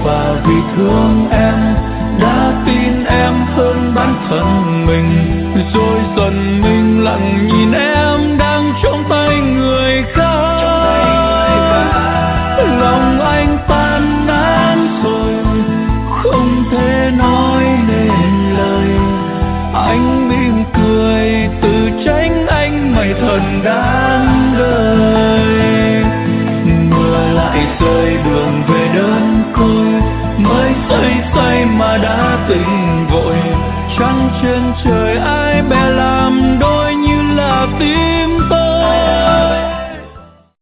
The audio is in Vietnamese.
và vì thương em đã tin em hơn bản thân mình, rồi dần mình lặng nhìn em